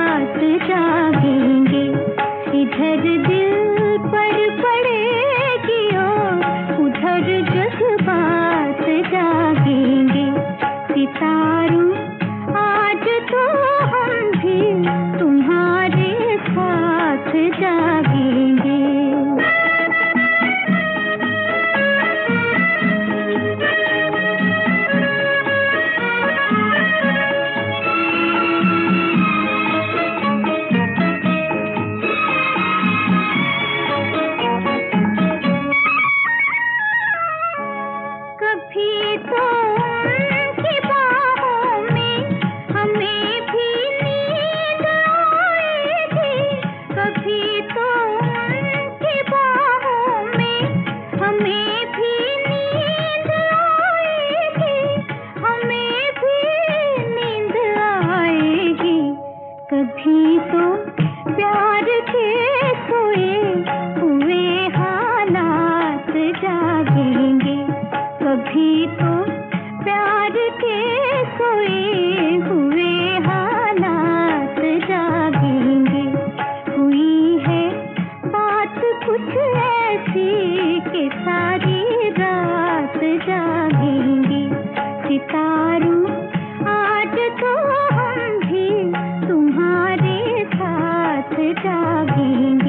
हालात जागेंगे। इधर दिल पर पड़ेगी और उधर जज्बात जागेंगे। सितारों आज तो हम भी तुम्हारे साथ जागेंगे। कभी तो उनकी बाहों में हमें भी नींद आएगी। कभी तो उनकी बाहों में हमें भी नींद आएगी। हमें भी नींद आएगी। कभी तो प्यार के सोए हुए हालात जागेंगे। कभी तो प्यार के सोए हुए हालात जागेंगे। हुई है बात कुछ ऐसी कि सारी रात जागेंगे। सितारों आज तो हम भी तुम्हारे साथ जागेंगे।